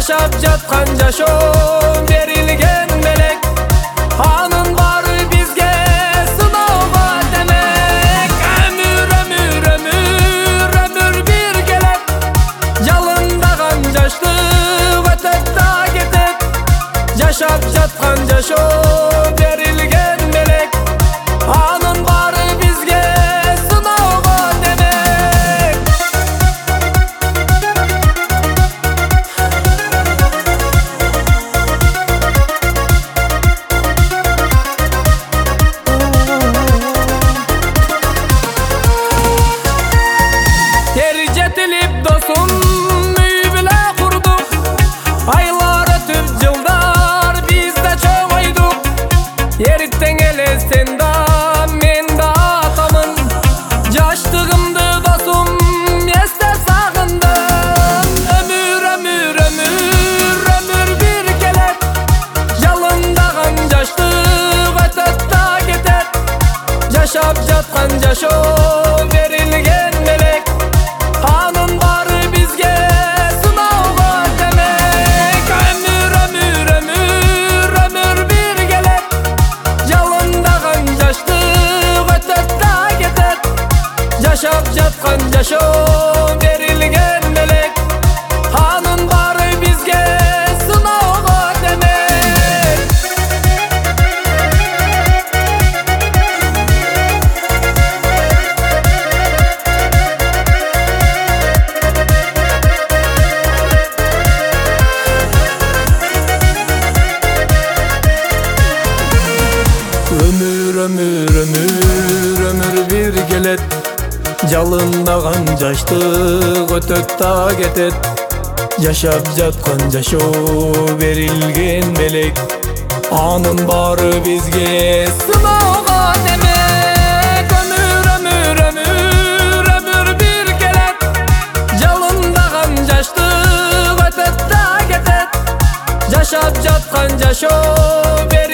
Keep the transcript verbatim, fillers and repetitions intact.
жашап жаткан жашоо берилген белек, анын баары бизге сыноого демек. Өмүр өмүр өмүр өмүр бир келет, жалындаган жаштык өтөт да кетет. Жашап жаткан жашоо берилген белек, анын баары бизге сыноого демек. Тер жетилип досум үй биле курдук, айлар өтүп жылдар бизде чоңойдук. Эртең элестен да мен да атамын, жаштыгымды досум эстеп сагындым. Өмүр өмүр өмүр өмүр бир келет, жалындаган жаштык өтөт да кетет. Жашап жаткан жашоо берилген белек, анын баары бизге сыноого демек. Өмүр өмүр өмүр өмүр бир келет, жалындаган жаштык өтөт да кетет. Жашап жаткан жашоо берилген белек, анын баары бизге сыноого демек. Өмүр өмүр өмүр өмүр бир келет, жалындаган жаштык өтөт да кетет. Жашап жаткан жашоо берилген белек, анын баары бизге сыноого демек. Өмүр өмүр өмүр өмүр бир келет, жалындаган жаштык өтөт да кетет. Жашап жаткан жашоо